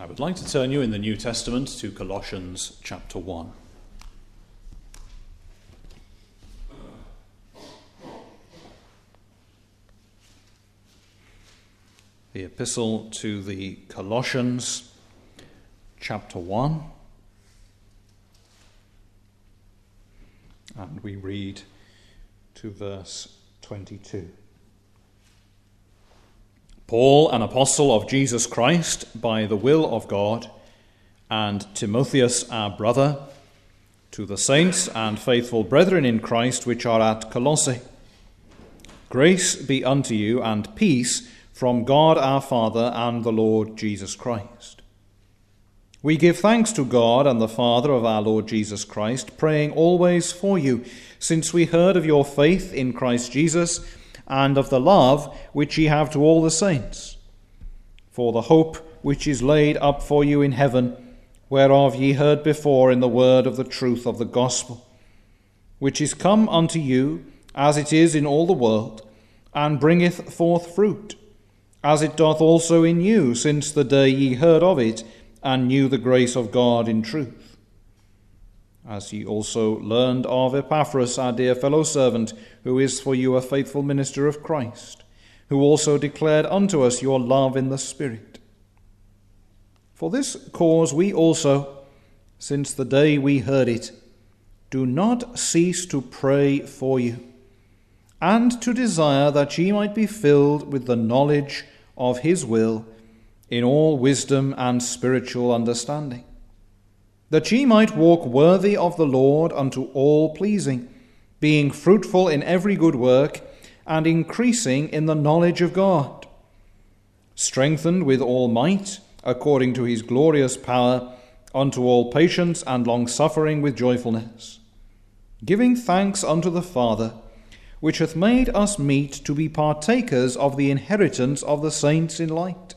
I would like to turn you in the New Testament to Colossians chapter 1. The epistle to the Colossians chapter 1. And we read to verse 22. Paul, an apostle of Jesus Christ, by the will of God, and Timotheus, our brother, to the saints and faithful brethren in Christ which are at Colossae. Grace be unto you and peace from God our Father and the Lord Jesus Christ. We give thanks to God and the Father of our Lord Jesus Christ, praying always for you, since we heard of your faith in Christ Jesus and of the love which ye have to all the saints, for the hope which is laid up for you in heaven, whereof ye heard before in the word of the truth of the gospel, which is come unto you as it is in all the world, and bringeth forth fruit, as it doth also in you, since the day ye heard of it, and knew the grace of God in truth. As ye also learned of Epaphras, our dear fellow servant, who is for you a faithful minister of Christ, who also declared unto us your love in the Spirit. For this cause we also, since the day we heard it, do not cease to pray for you, and to desire that ye might be filled with the knowledge of his will, in all wisdom and spiritual understanding, that ye might walk worthy of the Lord unto all pleasing, being fruitful in every good work, and increasing in the knowledge of God, strengthened with all might, according to his glorious power, unto all patience and longsuffering with joyfulness, giving thanks unto the Father, which hath made us meet to be partakers of the inheritance of the saints in light,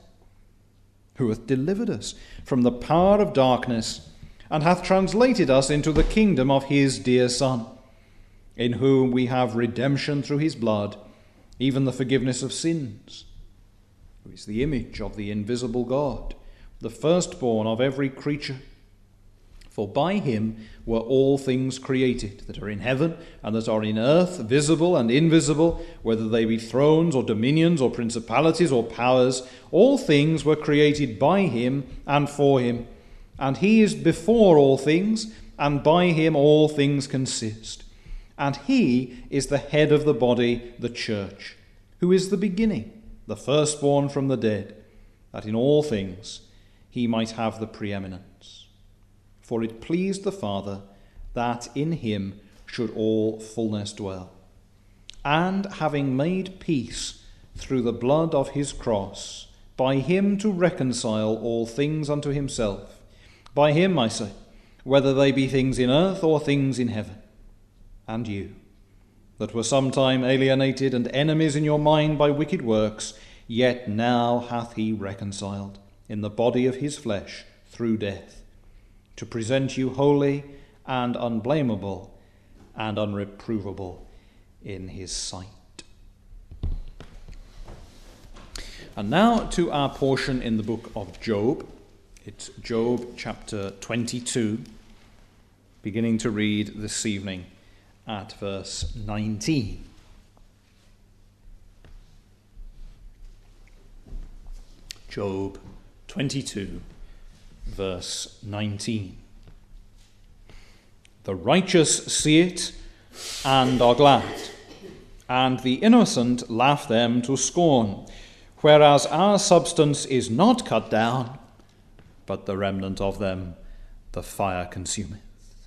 who hath delivered us from the power of darkness, and hath translated us into the kingdom of his dear Son, in whom we have redemption through his blood, even the forgiveness of sins, who is the image of the invisible God, the firstborn of every creature. For by him were all things created, that are in heaven and that are in earth, visible and invisible, whether they be thrones or dominions or principalities or powers. All things were created by him and for him. And he is before all things, and by him all things consist. And he is the head of the body, the church, who is the beginning, the firstborn from the dead, that in all things he might have the preeminence. For it pleased the Father that in him should all fullness dwell. And having made peace through the blood of his cross, by him to reconcile all things unto himself, by him, I say, whether they be things in earth or things in heaven. And you, that were sometime alienated and enemies in your mind by wicked works, yet now hath he reconciled in the body of his flesh through death, to present you holy and unblameable and unreprovable in his sight. And now to our portion in the book of Job. It's Job chapter 22, beginning to read this evening at verse 19. Job 22, verse 19. The righteous see it and are glad, and the innocent laugh them to scorn, whereas our substance is not cut down, but the remnant of them the fire consumeth.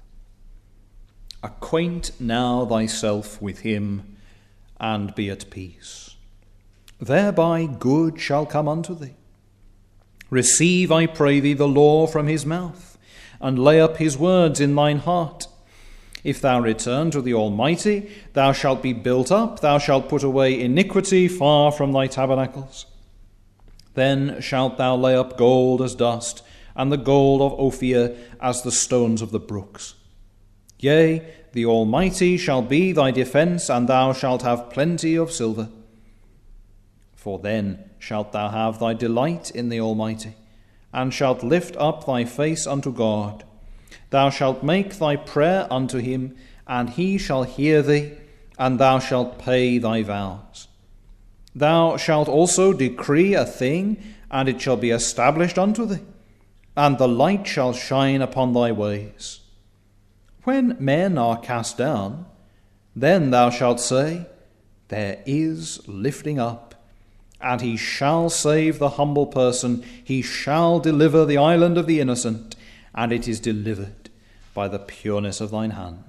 Acquaint now thyself with him, and be at peace. Thereby good shall come unto thee. Receive, I pray thee, the law from his mouth, and lay up his words in thine heart. If thou return to the Almighty, thou shalt be built up, thou shalt put away iniquity far from thy tabernacles. Then shalt thou lay up gold as dust, and the gold of Ophir as the stones of the brooks. Yea, the Almighty shall be thy defence, and thou shalt have plenty of silver. For then shalt thou have thy delight in the Almighty, and shalt lift up thy face unto God. Thou shalt make thy prayer unto him, and he shall hear thee, and thou shalt pay thy vows. Thou shalt also decree a thing, and it shall be established unto thee, and the light shall shine upon thy ways. When men are cast down, then thou shalt say, There is lifting up, and he shall save the humble person, he shall deliver the island of the innocent, and it is delivered by the pureness of thine hands.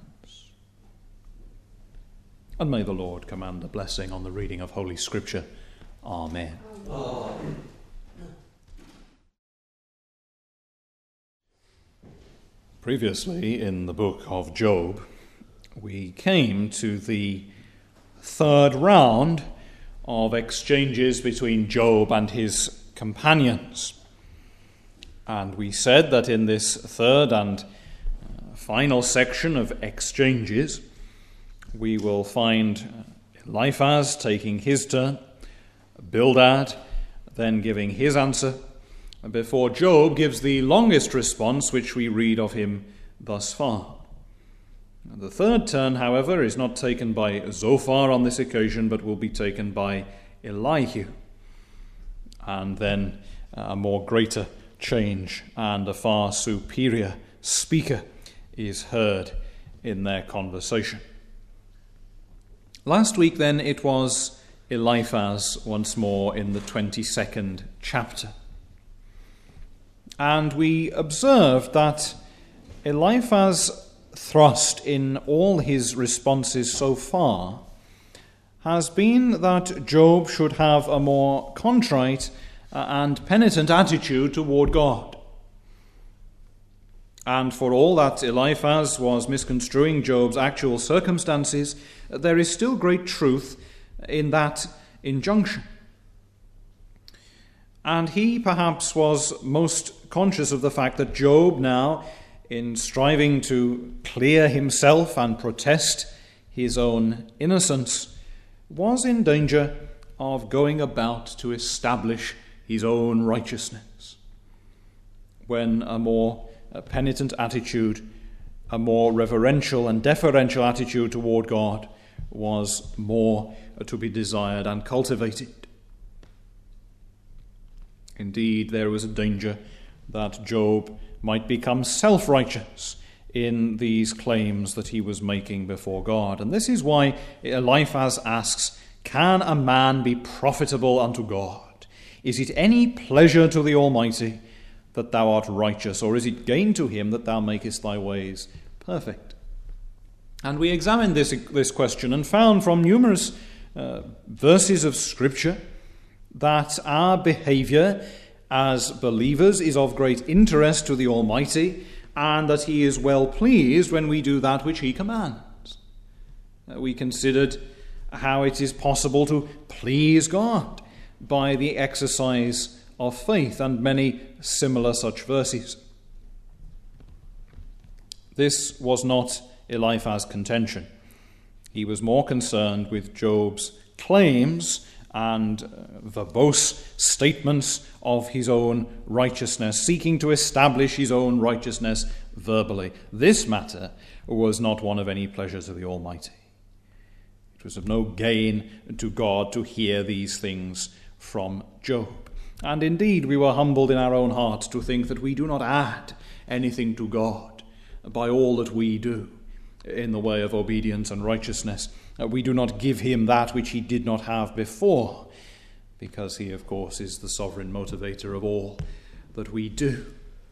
And may the Lord command a blessing on the reading of Holy Scripture. Amen. Amen. Previously in the book of Job, we came to the third round of exchanges between Job and his companions. And we said that in this third and final section of exchanges, we will find Eliphaz taking his turn, Bildad then giving his answer, before Job gives the longest response which we read of him thus far. The third turn, however, is not taken by Zophar on this occasion, but will be taken by Elihu. And then a more greater change and a far superior speaker is heard in their conversation. Last week, then, it was Eliphaz once more in the 22nd chapter. And we observed that Eliphaz' thrust in all his responses so far has been that Job should have a more contrite and penitent attitude toward God. And for all that Eliphaz was misconstruing Job's actual circumstances, there is still great truth in that injunction. And he perhaps was most conscious of the fact that Job now, in striving to clear himself and protest his own innocence, was in danger of going about to establish his own righteousness, when a more penitent attitude, a more reverential and deferential attitude toward God was more to be desired and cultivated. Indeed, there was a danger that Job might become self-righteous in these claims that he was making before God. And this is why Eliphaz asks, Can a man be profitable unto God? Is it any pleasure to the Almighty that thou art righteous, or is it gain to him that thou makest thy ways perfect? And we examined this question and found from numerous verses of Scripture that our behavior as believers is of great interest to the Almighty, and that he is well pleased when we do that which he commands. We considered how it is possible to please God by the exercise of faith, and many similar such verses. This was not Eliphaz's contention. He was more concerned with Job's claims and verbose statements of his own righteousness, seeking to establish his own righteousness verbally. This matter was not one of any pleasure to the Almighty. It was of no gain to God to hear these things from Job. And indeed, we were humbled in our own hearts to think that we do not add anything to God by all that we do in the way of obedience and righteousness. We do not give him that which he did not have before, because he, of course, is the sovereign motivator of all that we do.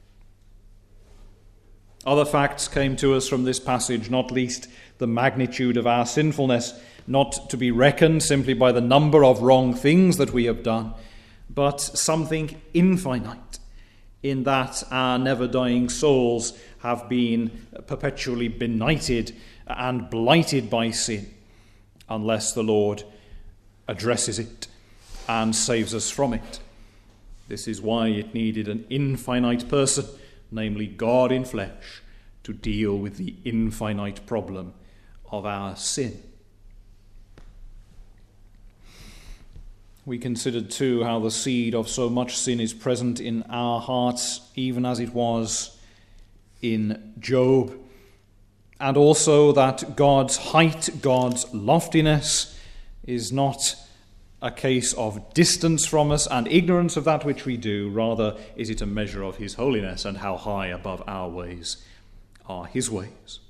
Other facts came to us from this passage, not least the magnitude of our sinfulness, not to be reckoned simply by the number of wrong things that we have done, but something infinite, in that our never-dying souls have been perpetually benighted and blighted by sin, unless the Lord addresses it and saves us from it. This is why it needed an infinite person, namely God in flesh, to deal with the infinite problem of our sin. We considered too how the seed of so much sin is present in our hearts, even as it was in Job, and also that God's height, God's loftiness, is not a case of distance from us and ignorance of that which we do. Rather, is it a measure of his holiness and how high above our ways are his ways.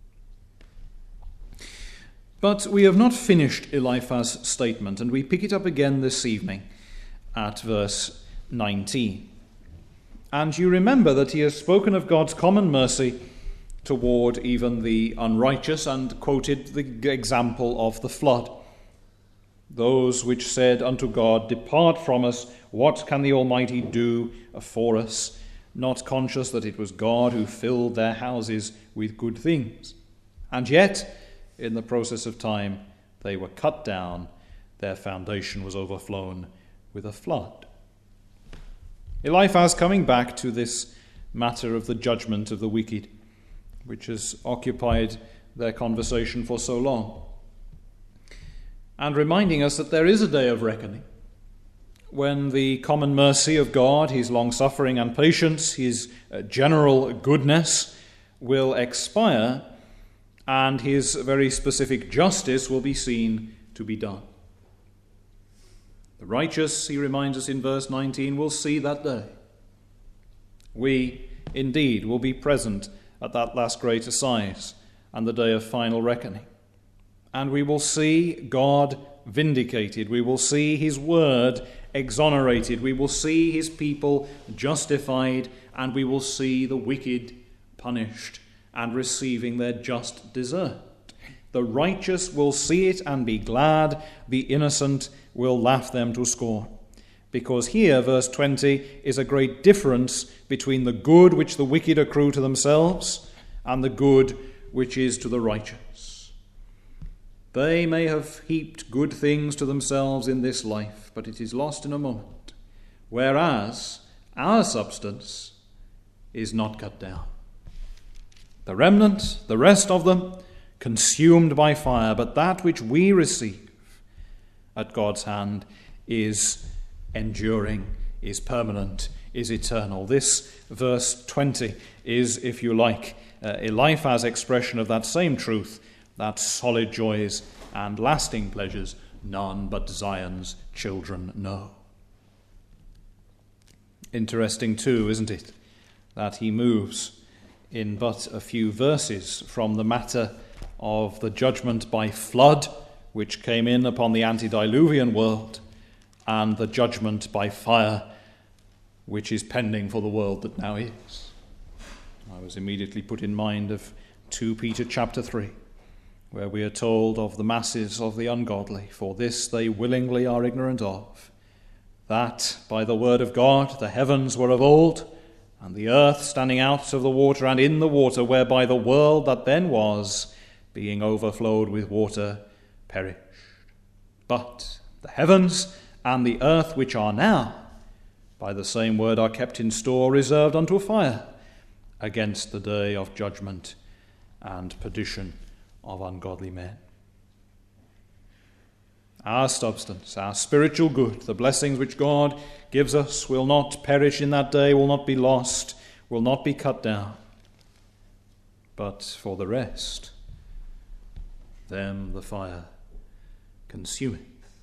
But we have not finished Eliphaz's statement, and we pick it up again this evening at verse 19. And you remember that he has spoken of God's common mercy toward even the unrighteous and quoted the example of the flood. Those which said unto God, "Depart from us, what can the Almighty do for us?" Not conscious that it was God who filled their houses with good things. And yet, in the process of time, they were cut down, their foundation was overflown with a flood. Eliphaz coming back to this matter of the judgment of the wicked, which has occupied their conversation for so long, and reminding us that there is a day of reckoning, when the common mercy of God, his long-suffering and patience, his general goodness will expire, and his very specific justice will be seen to be done. The righteous, he reminds us in verse 19, will see that day. We, indeed, will be present at that last great assize and the day of final reckoning. And we will see God vindicated. We will see his word exonerated. We will see his people justified, and we will see the wicked punished and receiving their just desert. The righteous will see it and be glad. The innocent will laugh them to scorn. Because here, verse 20, is a great difference between the good which the wicked accrue to themselves and the good which is to the righteous. They may have heaped good things to themselves in this life, but it is lost in a moment, whereas our substance is not cut down. The remnant, the rest of them, consumed by fire, but that which we receive at God's hand is enduring, is permanent, is eternal. This verse 20 is, if you like, Eliphaz's expression of that same truth, that solid joys and lasting pleasures none but Zion's children know. Interesting too, isn't it, that he moves in but a few verses from the matter of the judgment by flood, which came in upon the antediluvian world, and the judgment by fire, which is pending for the world that now is. I was immediately put in mind of 2 Peter chapter 3, where we are told of the masses of the ungodly, for this they willingly are ignorant of, that by the word of God the heavens were of old, and the earth standing out of the water and in the water, whereby the world that then was, being overflowed with water, perished. But the heavens and the earth which are now, by the same word are kept in store, reserved unto fire, against the day of judgment and perdition of ungodly men. Our substance, our spiritual good, the blessings which God gives us will not perish in that day, will not be lost, will not be cut down. But for the rest, them the fire consumeth.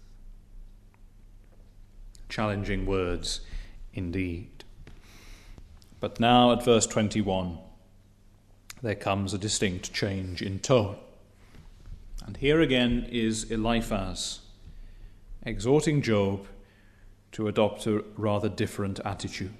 Challenging words indeed. But now at verse 21, there comes a distinct change in tone. And here again is Eliphaz exhorting Job to adopt a rather different attitude.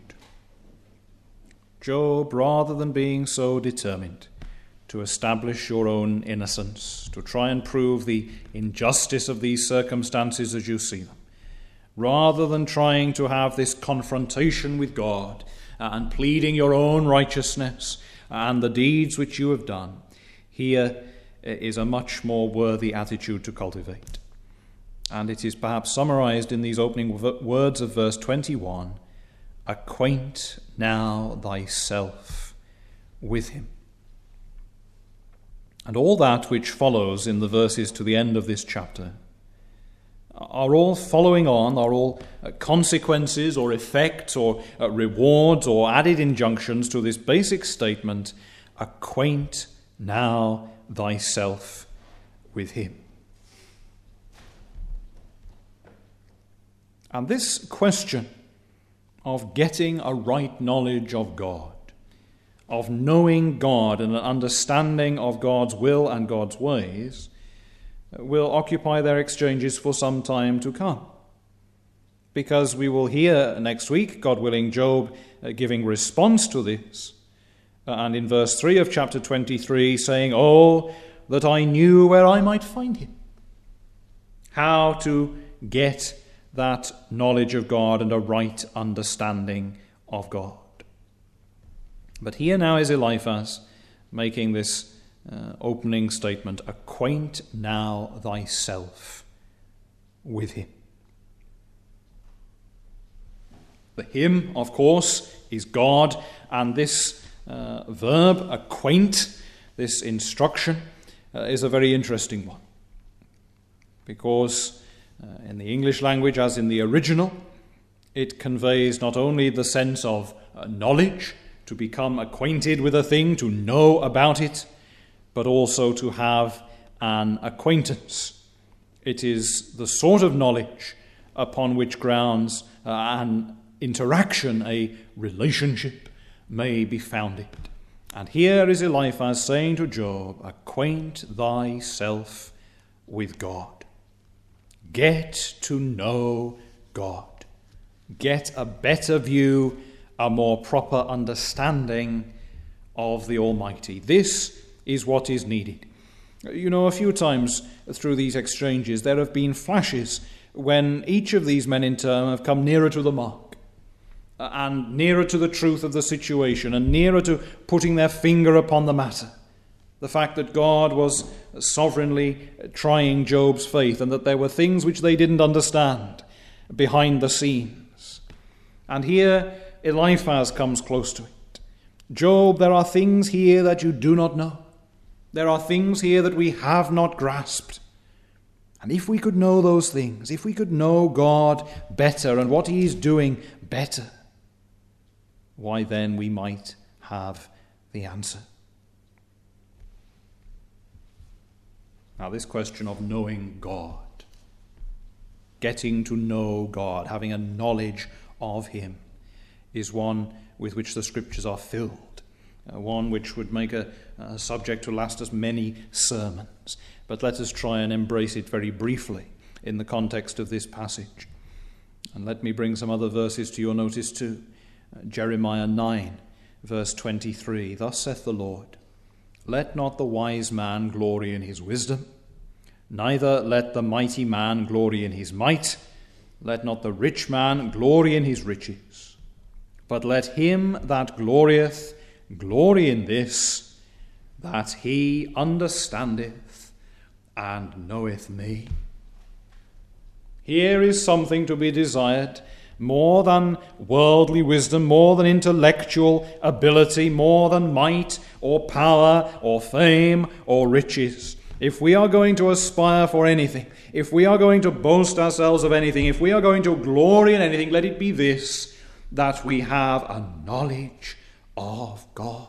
Job, rather than being so determined to establish your own innocence, to try and prove the injustice of these circumstances as you see them, rather than trying to have this confrontation with God and pleading your own righteousness and the deeds which you have done, here is a much more worthy attitude to cultivate. And it is perhaps summarized in these opening words of verse 21, acquaint now thyself with him. And all that which follows in the verses to the end of this chapter are all following on, are all consequences or effects or rewards or added injunctions to this basic statement, acquaint now thyself with him. And this question of getting a right knowledge of God, of knowing God and an understanding of God's will and God's ways, will occupy their exchanges for some time to come. Because we will hear next week, God willing, Job giving response to this. And in verse 3 of chapter 23 saying, "Oh, that I knew where I might find him." How to get that knowledge of God and a right understanding of God. But here now is Eliphaz making this opening statement, acquaint now thyself with him. The him, of course, is God, and this verb, acquaint, this instruction, is a very interesting one. Because in the English language, as in the original, it conveys not only the sense of knowledge, to become acquainted with a thing, to know about it, but also to have an acquaintance. It is the sort of knowledge upon which grounds an interaction, a relationship, may be founded. And here is Eliphaz saying to Job, acquaint thyself with God. Get to know God. Get a better view, a more proper understanding of the Almighty. This is what is needed. You know, a few times through these exchanges there have been flashes when each of these men in turn have come nearer to the mark and nearer to the truth of the situation and nearer to putting their finger upon the matter. The fact that God was sovereignly trying Job's faith and that there were things which they didn't understand behind the scenes. And here Eliphaz comes close to it. Job, there are things here that you do not know. There are things here that we have not grasped. And if we could know those things, if we could know God better and what he is doing better, why then we might have the answer. Now, this question of knowing God, getting to know God, having a knowledge of him, is one with which the Scriptures are filled, one which would make a subject to last us many sermons. But let us try and embrace it very briefly in the context of this passage. And let me bring some other verses to your notice too. Jeremiah 9, verse 23. Thus saith the Lord, let not the wise man glory in his wisdom, neither let the mighty man glory in his might, let not the rich man glory in his riches, but let him that glorieth glory in this, that he understandeth and knoweth me. Here is something to be desired more than worldly wisdom, more than intellectual ability, more than might or power or fame or riches. If we are going to aspire for anything, if we are going to boast ourselves of anything, if we are going to glory in anything, let it be this, that we have a knowledge of God.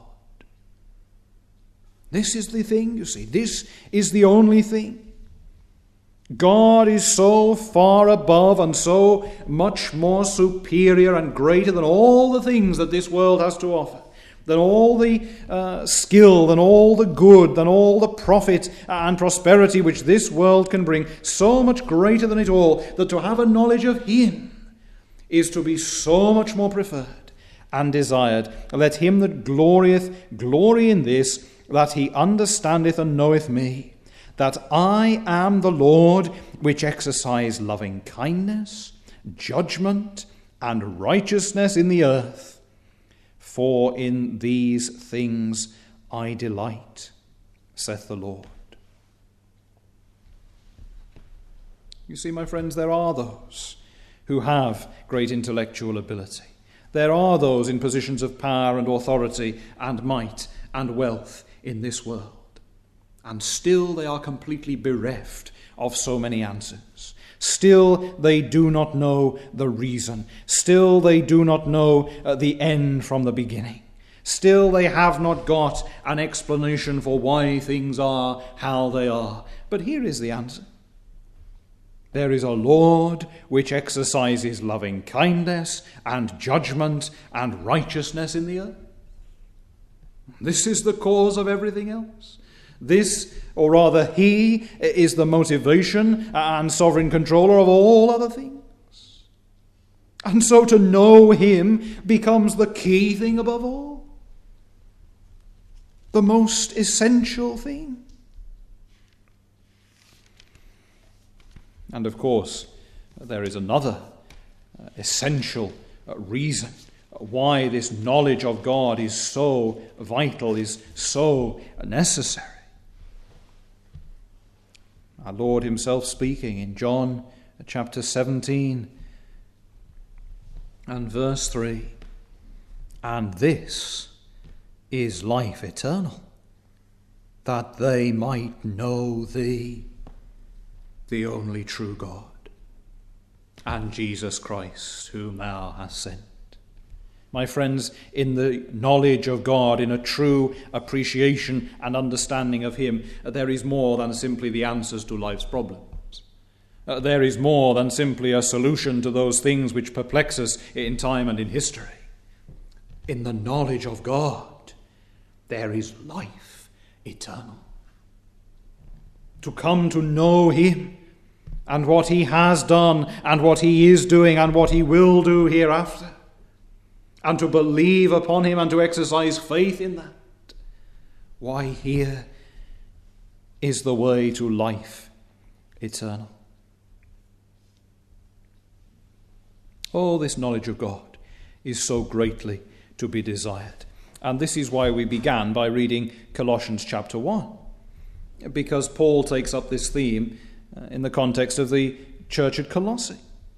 This is the thing, you see. This is the only thing. God is so far above and so much more superior and greater than all the things that this world has to offer, than all the skill, than all the good, than all the profit and prosperity which this world can bring, so much greater than it all, that to have a knowledge of him is to be so much more preferred and desired. Let him that glorieth glory in this, that he understandeth and knoweth me, that I am the Lord, which exercise loving kindness, judgment, and righteousness in the earth. For in these things I delight, saith the Lord. You see, my friends, there are those who have great intellectual ability. There are those in positions of power and authority and might and wealth in this world. And still they are completely bereft of so many answers. Still they do not know the reason. Still they do not know the end from the beginning. Still they have not got an explanation for why things are how they are. But here is the answer. There is a Lord which exercises loving kindness and judgment and righteousness in the earth. This is the cause of everything else. This, or rather he, is the motivation and sovereign controller of all other things. And so to know him becomes the key thing above all. The most essential thing. And of course, there is another essential reason why this knowledge of God is so vital, is so necessary. Our Lord himself speaking in John chapter 17 and verse 3, "And this is life eternal, that they might know thee, the only true God, and Jesus Christ, whom thou hast sent." My friends, in the knowledge of God, in a true appreciation and understanding of him, there is more than simply the answers to life's problems. There is more than simply a solution to those things which perplex us in time and in history. In the knowledge of God, there is life eternal. To come to know him and what he has done and what he is doing and what he will do hereafter, and to believe upon him and to exercise faith in that. Why, here is the way to life eternal. Oh, this knowledge of God is so greatly to be desired. And this is why we began by reading Colossians chapter 1, because Paul takes up this theme in the context of the church at Colossae.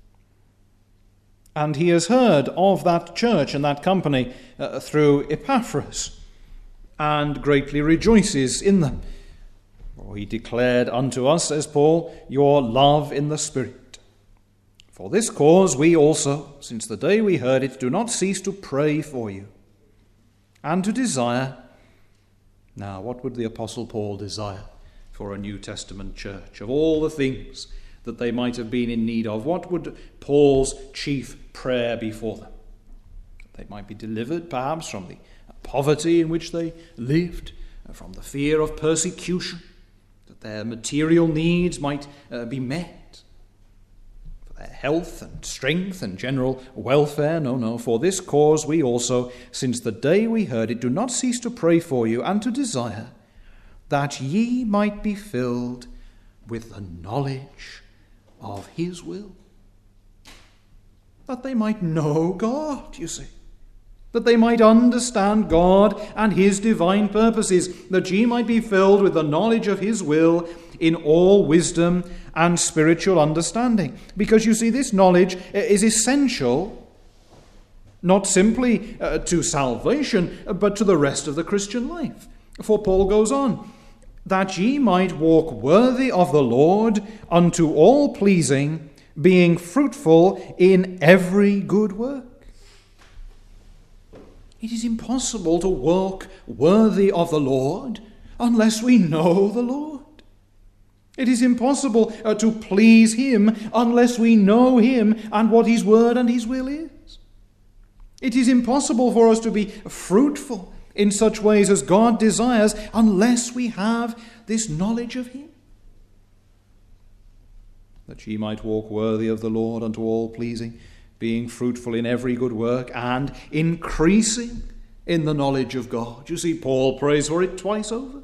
And he has heard of that church and that company through Epaphras, and greatly rejoices in them. For he declared unto us, says Paul, your love in the Spirit. For this cause we also, since the day we heard it, do not cease to pray for you, and to desire. Now, what would the Apostle Paul desire for a New Testament church? Of all the things that they might have been in need of, what would Paul's chief prayer be for them? They might be delivered, perhaps, from the poverty in which they lived, from the fear of persecution, that their material needs might be met, for their health and strength and general welfare. No, for this cause we also, since the day we heard it, do not cease to pray for you and to desire that ye might be filled with the knowledge of his will. That they might know God, you see. That they might understand God and his divine purposes. That ye might be filled with the knowledge of his will in all wisdom and spiritual understanding. Because you see, this knowledge is essential not simply to salvation, but to the rest of the Christian life. For Paul goes on, that ye might walk worthy of the Lord unto all pleasing, being fruitful in every good work. It is impossible to walk worthy of the Lord unless we know the Lord. It is impossible to please him unless we know him and what his word and his will is. It is impossible for us to be fruitful in such ways as God desires unless we have this knowledge of him. That ye might walk worthy of the Lord unto all pleasing, being fruitful in every good work, and increasing in the knowledge of God. You see, Paul prays for it twice over.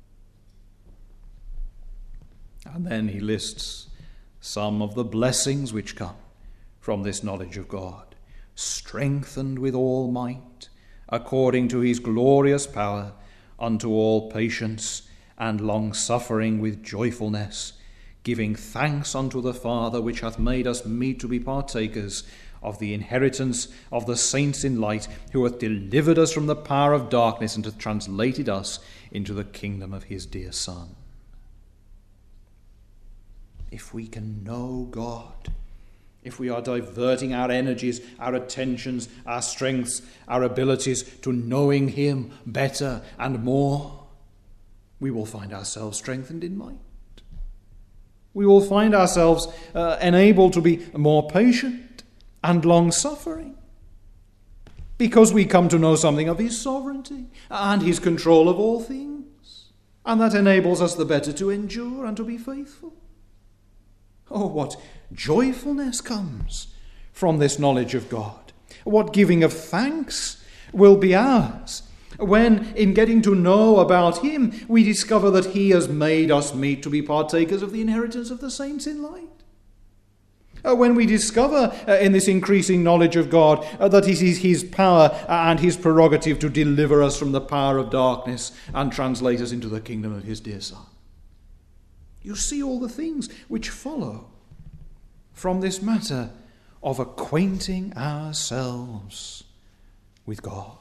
And then he lists some of the blessings which come from this knowledge of God. Strengthened with all might, according to his glorious power, unto all patience and long-suffering with joyfulness, giving thanks unto the Father, which hath made us meet to be partakers of the inheritance of the saints in light, who hath delivered us from the power of darkness, and hath translated us into the kingdom of his dear Son. if we can know God, if we are diverting our energies, our attentions, our strengths, our abilities to knowing him better and more, we will find ourselves strengthened in might. We will find ourselves enabled to be more patient and long-suffering, because we come to know something of his sovereignty and his control of all things, and that enables us the better to endure and to be faithful. Oh, what joyfulness comes from this knowledge of God. What giving of thanks will be ours when, in getting to know about him, we discover that he has made us meet to be partakers of the inheritance of the saints in light. When we discover in this increasing knowledge of God that it is his power and his prerogative to deliver us from the power of darkness and translate us into the kingdom of his dear Son. You see all the things which follow from this matter of acquainting ourselves with God.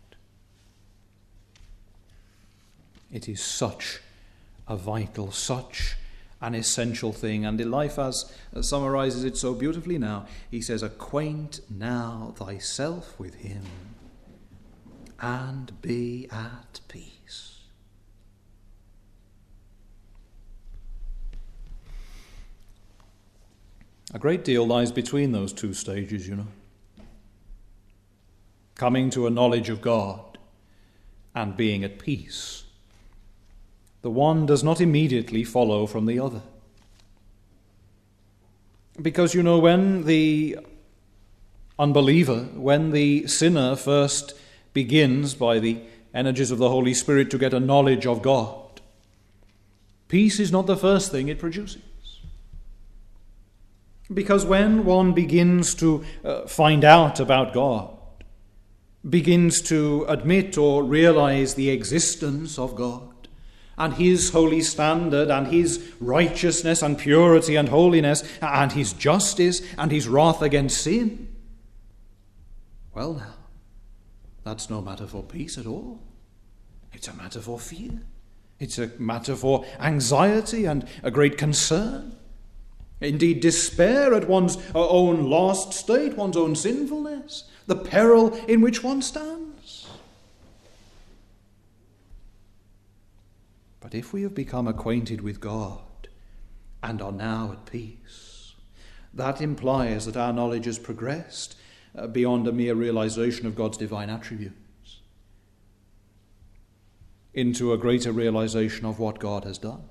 It is such a vital, such an essential thing. And Eliphaz summarizes it so beautifully now. He says, "Acquaint now thyself with him, and be at peace." A great deal lies between those two stages, you know. Coming to a knowledge of God and being at peace. The one does not immediately follow from the other. Because, you know, when the unbeliever, when the sinner first begins by the energies of the Holy Spirit to get a knowledge of God, peace is not the first thing it produces. Because when one begins to find out about God, begins to admit or realize the existence of God, and his holy standard, and his righteousness and purity and holiness, and his justice and his wrath against sin, well now, that's no matter for peace at all. It's a matter for fear. It's a matter for anxiety and a great concern. Indeed, despair at one's own lost state, one's own sinfulness, the peril in which one stands. But if we have become acquainted with God and are now at peace, that implies that our knowledge has progressed beyond a mere realization of God's divine attributes into a greater realization of what God has done.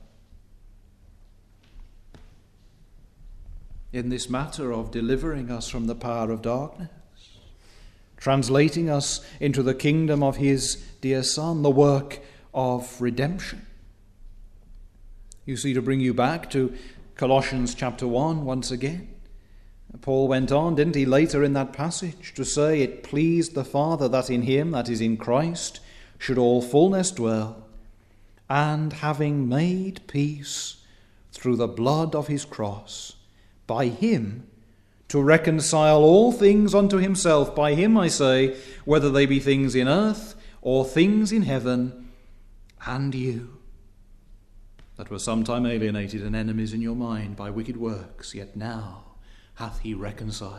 In this matter of delivering us from the power of darkness, translating us into the kingdom of his dear Son, the work of redemption. You see, to bring you back to Colossians chapter 1 once again, Paul went on, didn't he, later in that passage to say, "It pleased the Father that in him, that is in Christ, should all fullness dwell, and having made peace through the blood of his cross, by him to reconcile all things unto himself." By him, I say, whether they be things in earth or things in heaven, and you, that were sometime alienated and enemies in your mind by wicked works, yet now hath he reconciled.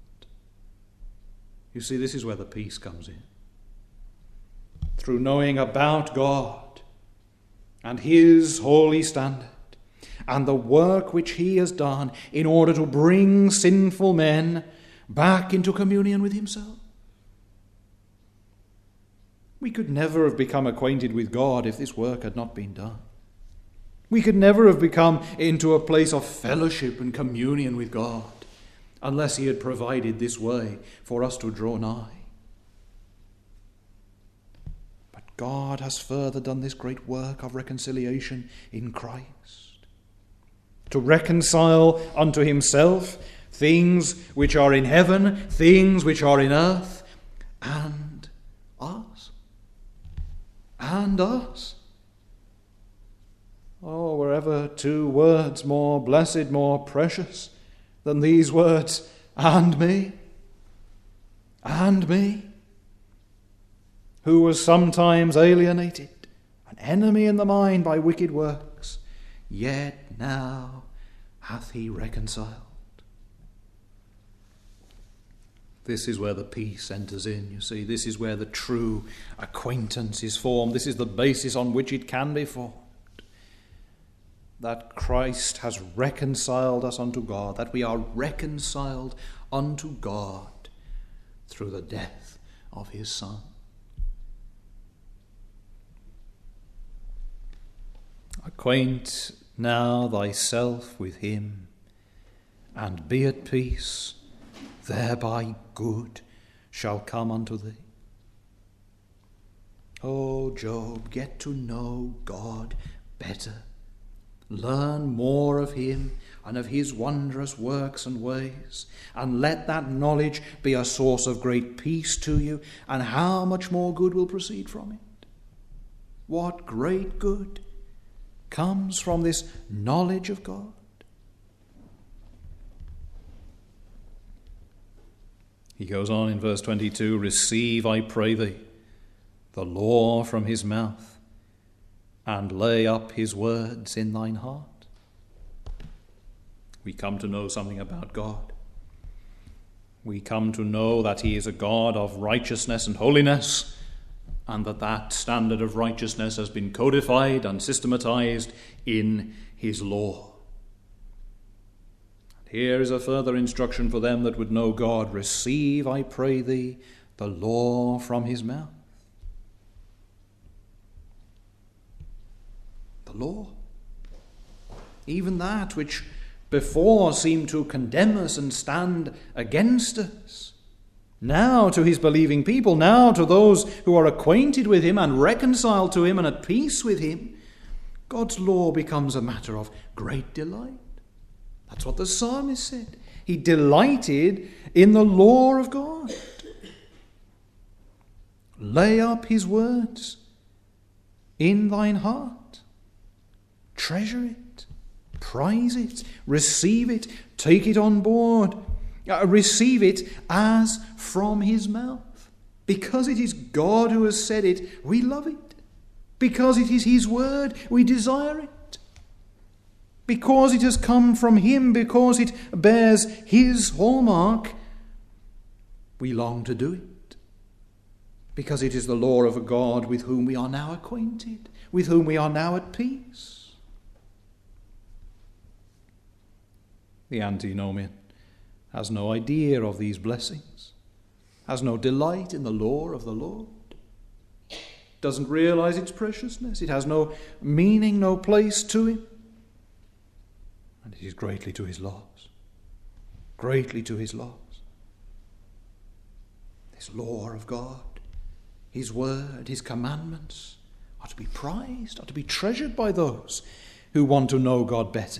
You see, this is where the peace comes in. Through knowing about God and his holy standard and the work which he has done in order to bring sinful men back into communion with himself. We could never have become acquainted with God if this work had not been done. We could never have become into a place of fellowship and communion with God unless he had provided this way for us to draw nigh. But God has further done this great work of reconciliation in Christ, to reconcile unto himself things which are in heaven, things which are in earth, and us. And us. Oh, were ever two words more blessed, more precious than these words, and me, who was sometimes alienated, an enemy in the mind by wicked works, yet now hath he reconciled. This is where the peace enters in, you see. This is where the true acquaintance is formed. This is the basis on which it can be formed. That Christ has reconciled us unto God, that we are reconciled unto God through the death of his Son. Acquaint now thyself with him, and be at peace, thereby good shall come unto thee. Oh, Job, get to know God better. Learn more of him and of his wondrous works and ways, and let that knowledge be a source of great peace to you, and how much more good will proceed from it. What great good comes from this knowledge of God. He goes on in verse 22, receive, I pray thee, the law from his mouth, and lay up his words in thine heart. We come to know something about God. We come to know that he is a God of righteousness and holiness, and that standard of righteousness has been codified and systematized in his law. Here is a further instruction for them that would know God. Receive, I pray thee, the law from his mouth. The law. Even that which before seemed to condemn us and stand against us. Now to his believing people, now to those who are acquainted with him and reconciled to him and at peace with him, God's law becomes a matter of great delight. That's what the psalmist said. He delighted in the law of God. Lay up his words in thine heart. Treasure it. Prize it. Receive it. Take it on board. Receive it as from his mouth. Because it is God who has said it, we love it. Because it is his word, we desire it. Because it has come from him, because it bears his hallmark, we long to do it. Because it is the law of a God with whom we are now acquainted, with whom we are now at peace. The antinomian has no idea of these blessings, has no delight in the law of the Lord, doesn't realize its preciousness, it has no meaning, no place to him. And it is greatly to his loss. Greatly to his loss. This law of God, his word, his commandments are to be prized, are to be treasured by those who want to know God better.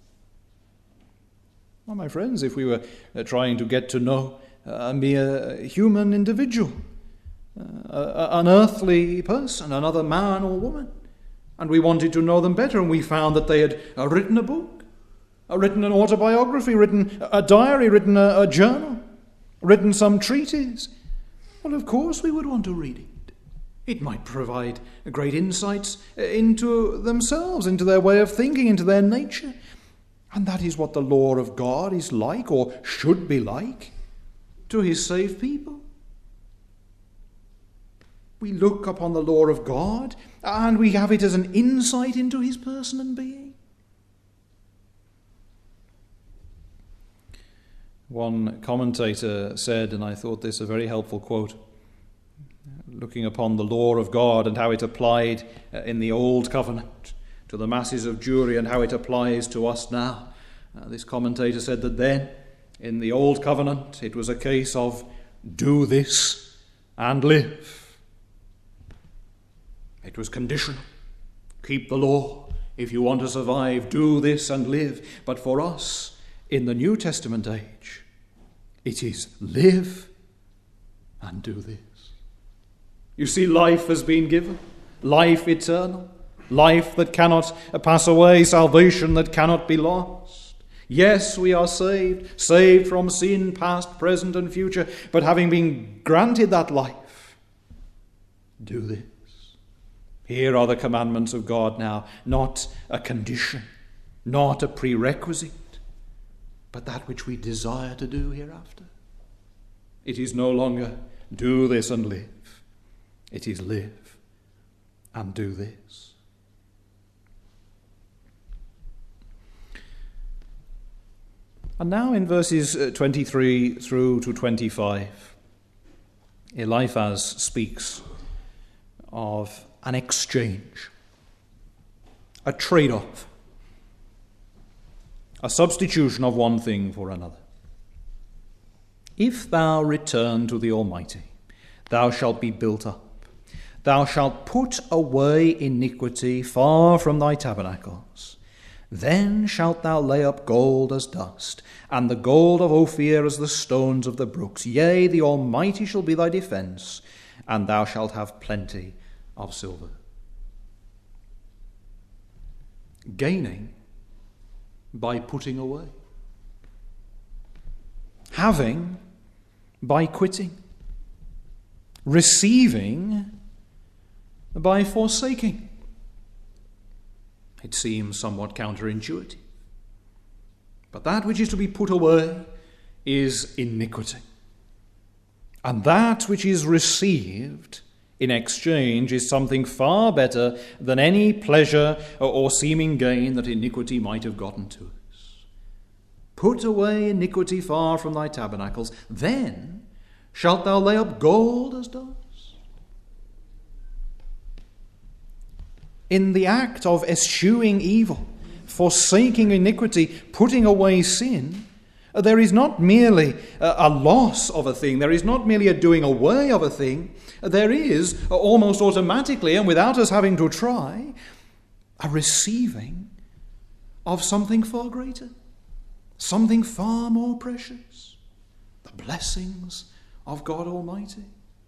Well, my friends, if we were trying to get to know a mere human individual, an earthly person, another man or woman, and we wanted to know them better, and we found that they had written a book, written an autobiography, written a diary, written a journal, written some treatise, well, of course we would want to read it. It might provide great insights into themselves, into their way of thinking, into their nature. And that is what the law of God is like, or should be like, to his saved people. We look upon the law of God, and we have it as an insight into his person and being. One commentator said, and I thought this a very helpful quote, looking upon the law of God and how it applied in the Old Covenant to the masses of Jewry and how it applies to us now. This commentator said that then, in the Old Covenant, it was a case of do this and live. It was conditional. Keep the law. If you want to survive, do this and live. But for us, in the New Testament age, it is live and do this. You see, life has been given, life eternal, life that cannot pass away, salvation that cannot be lost. Yes, we are saved, saved from sin, past, present, and future, but having been granted that life, do this. Here are the commandments of God now, not a condition, not a prerequisite, but that which we desire to do hereafter. It is no longer do this and live. It is live and do this. And now in verses 23 through to 25, Eliphaz speaks of an exchange, a trade-off, a substitution of one thing for another. If thou return to the Almighty, thou shalt be built up. Thou shalt put away iniquity far from thy tabernacles. Then shalt thou lay up gold as dust, and the gold of Ophir as the stones of the brooks. Yea, the Almighty shall be thy defence, and thou shalt have plenty of silver. Gaining by putting away. Having by quitting. Receiving by forsaking. It seems somewhat counterintuitive. But that which is to be put away is iniquity. And that which is received in exchange is something far better than any pleasure or seeming gain that iniquity might have gotten to us. Put away iniquity far from thy tabernacles, then shalt thou lay up gold as dust. In the act of eschewing evil, forsaking iniquity, putting away sin, there is not merely a loss of a thing, there is not merely a doing away of a thing, there is, almost automatically and without us having to try, a receiving of something far greater, something far more precious, the blessings of God Almighty.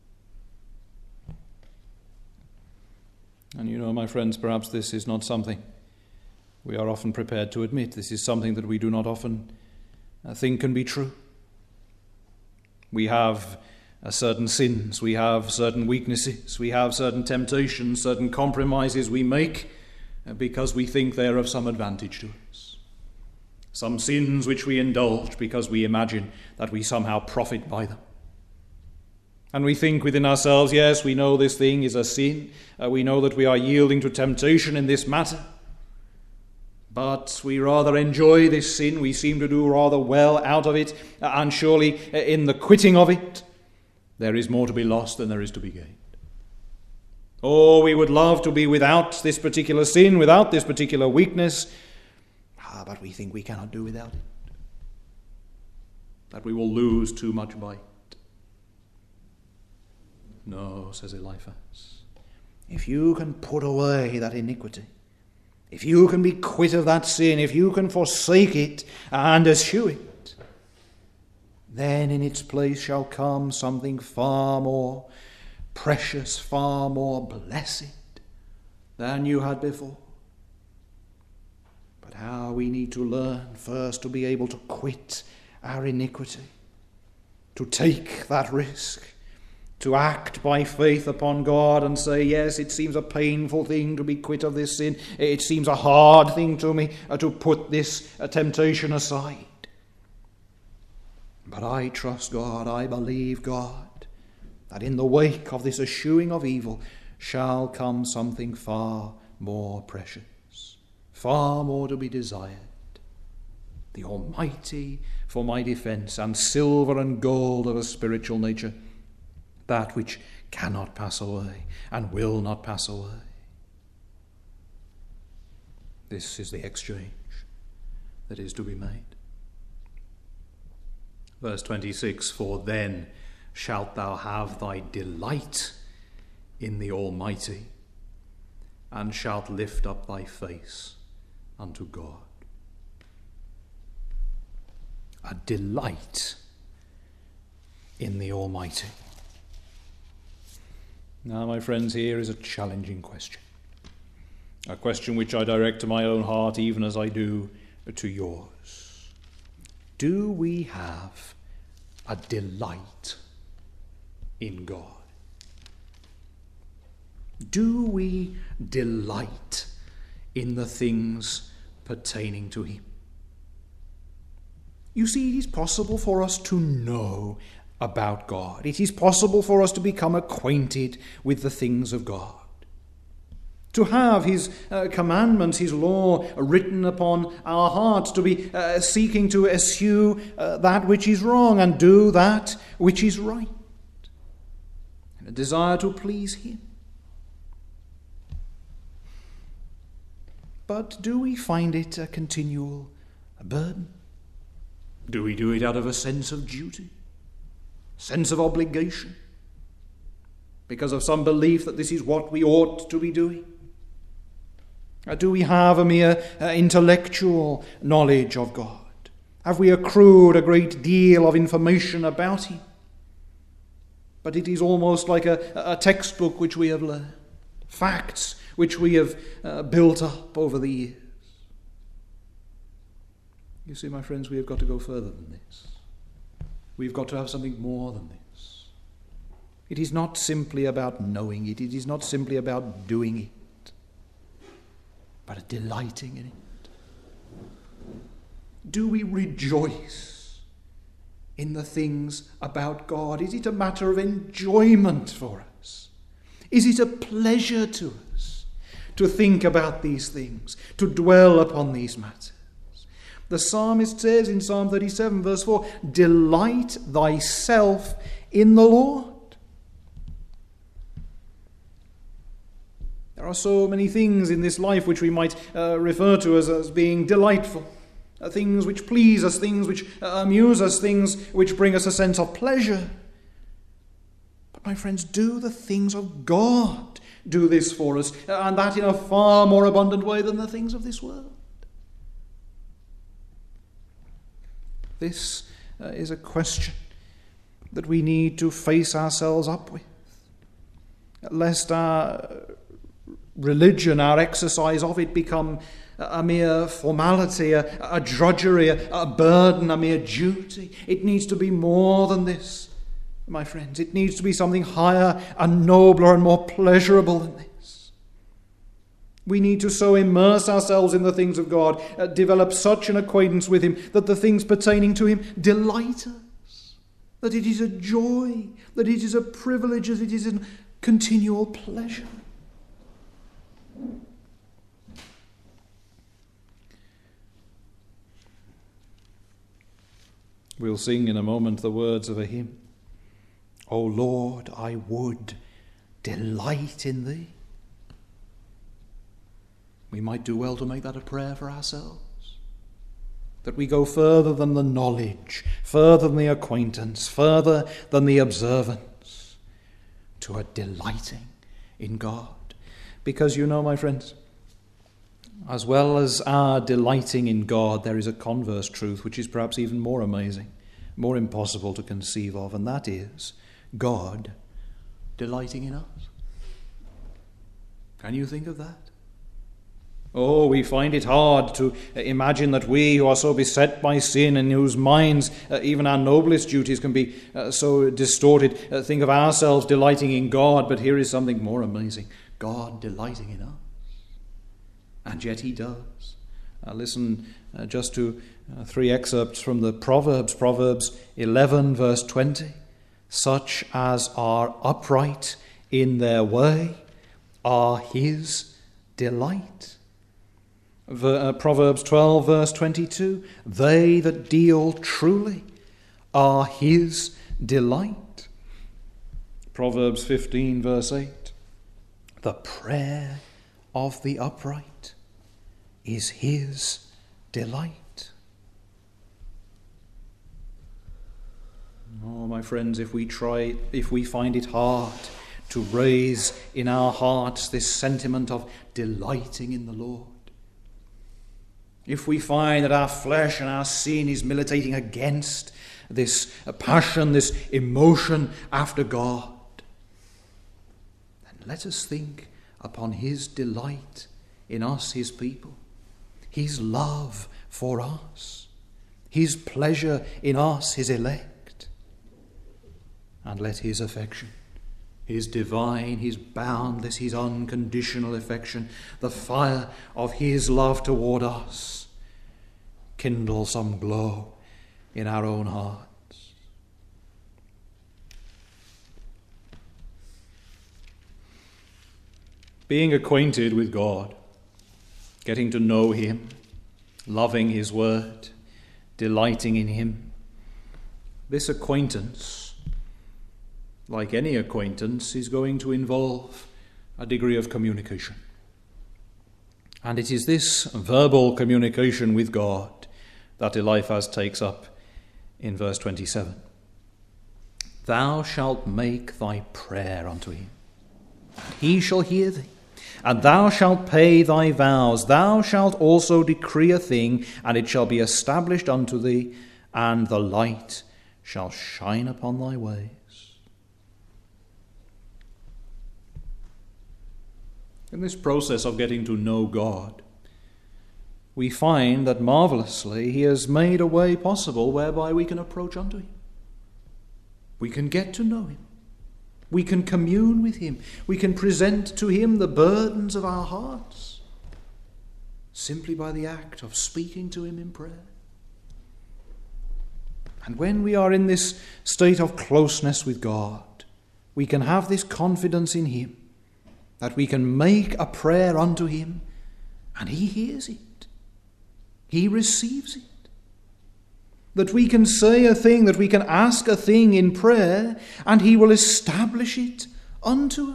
And you know, my friends, perhaps this is not something we are often prepared to admit. This is something that we do not often think can be true. We have certain sins, we have certain weaknesses, we have certain temptations, certain compromises we make because we think they are of some advantage to us. Some sins which we indulge because we imagine that we somehow profit by them. And we think within ourselves, yes, we know this thing is a sin. We know that we are yielding to temptation in this matter. But we rather enjoy this sin. We seem to do rather well out of it. And surely in the quitting of it, there is more to be lost than there is to be gained. Oh, we would love to be without this particular sin, without this particular weakness. But we think we cannot do without it. That we will lose too much by it. No, says Eliphaz, if you can put away that iniquity, if you can be quit of that sin, if you can forsake it and eschew it, then in its place shall come something far more precious, far more blessed than you had before. But how we need to learn first to be able to quit our iniquity, to take that risk, to act by faith upon God and say, yes, it seems a painful thing to be quit of this sin. It seems a hard thing to me to put this temptation aside. But I trust God, I believe God, that in the wake of this eschewing of evil shall come something far more precious, far more to be desired. The Almighty for my defence, and silver and gold of a spiritual nature, that which cannot pass away and will not pass away. This is the exchange that is to be made. Verse 26, for then shalt thou have thy delight in the Almighty, and shalt lift up thy face unto God. A delight in the Almighty. Now, my friends, here is a challenging question. A question which I direct to my own heart even as I do to yours. Do we have a delight in God? Do we delight in the things pertaining to Him? You see, it is possible for us to know about God. It is possible for us to become acquainted with the things of God. To have his commandments, his law written upon our hearts, to be seeking to eschew that which is wrong and do that which is right. And a desire to please him. But do we find it a continual burden? Do we do it out of a sense of duty? Sense of obligation? Because of some belief that this is what we ought to be doing? Or do we have a mere intellectual knowledge of God? Have we accrued a great deal of information about him? But it is almost like a textbook which we have learned. Facts which we have built up over the years. You see, my friends, we have got to go further than this. We've got to have something more than this. It is not simply about knowing it. It is not simply about doing it, but delighting in it. Do we rejoice in the things about God? Is it a matter of enjoyment for us? Is it a pleasure to us to think about these things, to dwell upon these matters? The psalmist says in Psalm 37, verse 4, "Delight thyself in the Lord." There are so many things in this life which we might refer to as being delightful. Things which please us, things which amuse us, things which bring us a sense of pleasure. But my friends, do the things of God do this for us, and that in a far more abundant way than the things of this world. This is a question that we need to face ourselves up with, lest our religion, our exercise of it, become a mere formality, a drudgery, a burden, a mere duty. It needs to be more than this, my friends. It needs to be something higher and nobler and more pleasurable than this. We need to so immerse ourselves in the things of God, develop such an acquaintance with him, that the things pertaining to him delight us, that it is a joy, that it is a privilege, that it is a continual pleasure. We'll sing in a moment the words of a hymn. "O Lord, I would delight in thee." We might do well to make that a prayer for ourselves, that we go further than the knowledge, further than the acquaintance, further than the observance, to a delighting in God. Because you know, my friends, as well as our delighting in God, there is a converse truth which is perhaps even more amazing, more impossible to conceive of, and that is God delighting in us. Can you think of that? Oh, we find it hard to imagine that we who are so beset by sin and whose minds, even our noblest duties, can be so distorted, think of ourselves delighting in God, but here is something more amazing. God delighting in us. And yet he does. Listen just to 3 excerpts from the Proverbs. Proverbs 11, verse 20. "Such as are upright in their way are his delight." Proverbs 12, verse 22. "They that deal truly are his delight." Proverbs 15, verse 8. "The prayer of the upright is his delight." Oh, my friends, if we find it hard to raise in our hearts this sentiment of delighting in the Lord, if we find that our flesh and our sin is militating against this passion, this emotion after God, then let us think upon his delight in us, his people, his love for us, his pleasure in us, his elect, and let his affection, his divine, his boundless, his unconditional affection, the fire of his love toward us, kindle some glow in our own hearts. Being acquainted with God, getting to know him, loving his word, delighting in him, this acquaintance, like any acquaintance, is going to involve a degree of communication. And it is this verbal communication with God that Eliphaz takes up in verse 27. Thou shalt make thy prayer unto him, and he shall hear thee. And thou shalt pay thy vows. Thou shalt also decree a thing, and it shall be established unto thee, and the light shall shine upon thy ways. In this process of getting to know God, we find that marvelously he has made a way possible whereby we can approach unto him. We can get to know him. We can commune with him. We can present to him the burdens of our hearts simply by the act of speaking to him in prayer. And when we are in this state of closeness with God, we can have this confidence in him that we can make a prayer unto him and he hears it. He receives it. That we can say a thing, that we can ask a thing in prayer, and he will establish it unto us.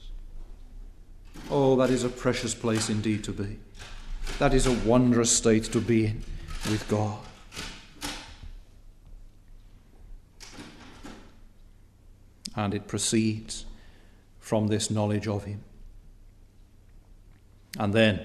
Oh, that is a precious place indeed to be. That is a wondrous state to be in with God. And it proceeds from this knowledge of him. And then,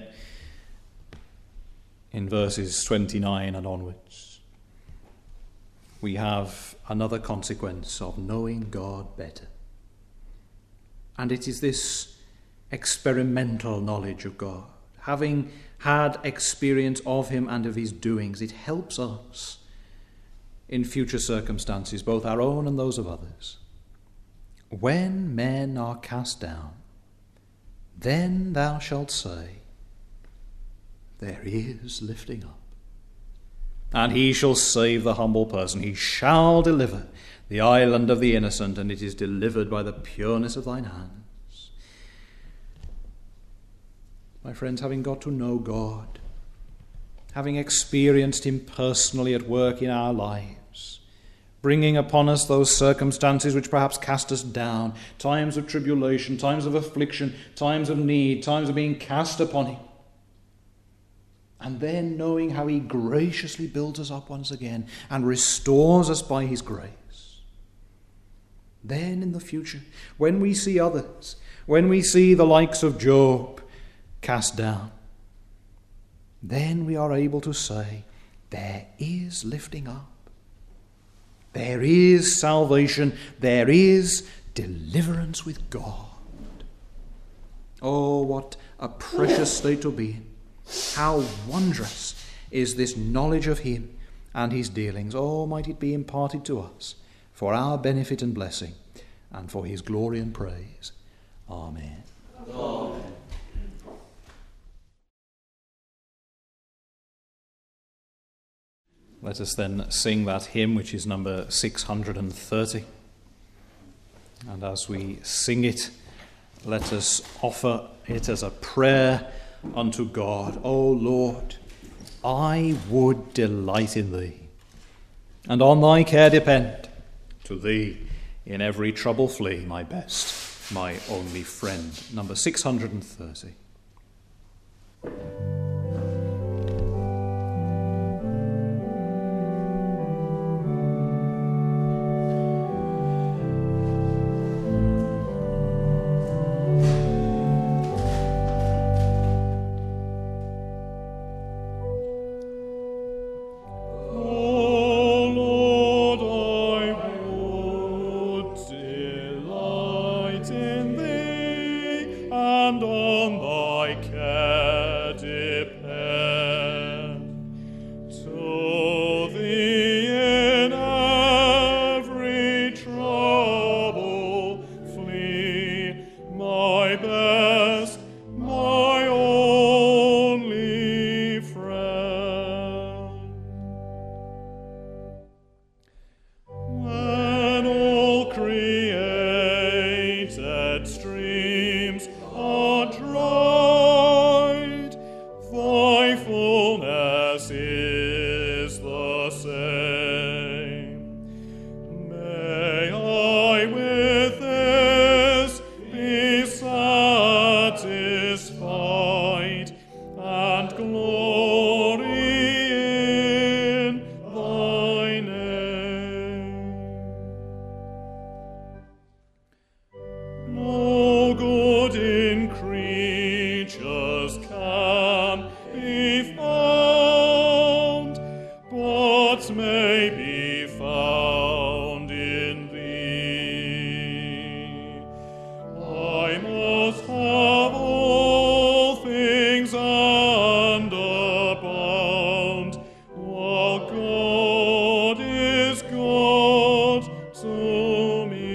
in verses 29 and onwards, we have another consequence of knowing God better. And it is this experimental knowledge of God. Having had experience of him and of his doings, it helps us in future circumstances, both our own and those of others. When men are cast down, then thou shalt say, there is lifting up. And he shall save the humble person. He shall deliver the island of the innocent, and it is delivered by the pureness of thine hands. My friends, having got to know God, having experienced him personally at work in our lives, bringing upon us those circumstances which perhaps cast us down, times of tribulation, times of affliction, times of need, times of being cast upon him, and then knowing how he graciously builds us up once again and restores us by his grace. Then in the future, when we see others, when we see the likes of Job cast down, then we are able to say, there is lifting up. There is salvation. There is deliverance with God. Oh, what a precious state to be in. How wondrous is this knowledge of him and his dealings. Oh, might it be imparted to us for our benefit and blessing and for his glory and praise. Amen. Amen. Let us then sing that hymn, which is number 630. And as we sing it, let us offer it as a prayer unto God. O Lord, I would delight in thee, and on thy care depend. To thee in every trouble flee, my best, my only friend. Number 630. not dried, thy fullness is the same. May I with this be satisfied and glory in thy name. No good in creatures can be found, but may be found in thee. I must have all things and abound, while God is God to me.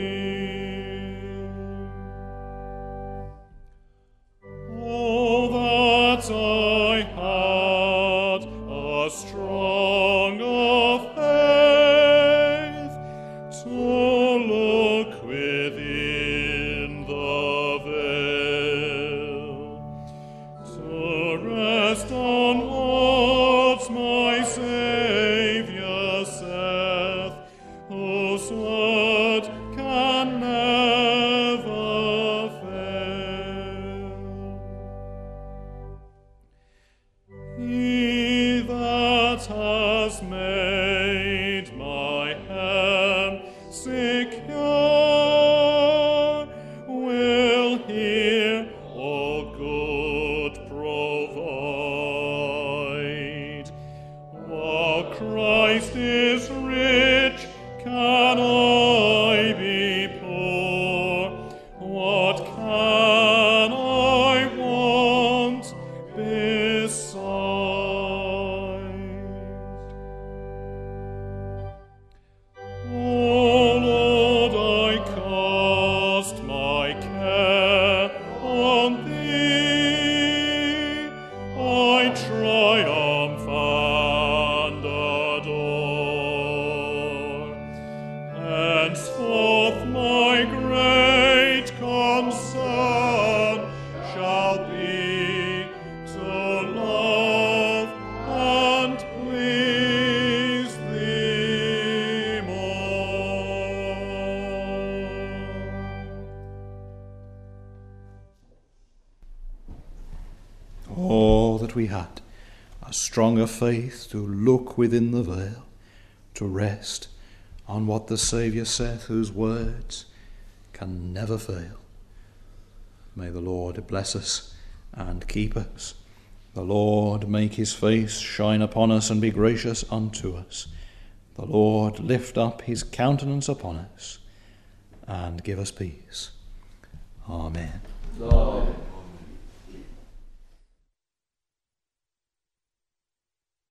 Oh, that I had a stronger faith to look within the veil, to rest on what my Saviour saith, whose word can never fail. He that has made my hand secure will hear all good provide. While Christ is rich, can I be poor? What can I want beside? O Lord, I cast my care on thee. I triumph and adore. Henceforth my great concern shall be to love and please thee more. Oh, that we had a stronger faith to look within the veil, to rest on what the Saviour saith, whose words can never fail. May the Lord bless us and keep us. The Lord make his face shine upon us and be gracious unto us. The Lord lift up his countenance upon us and give us peace. Amen. Lord,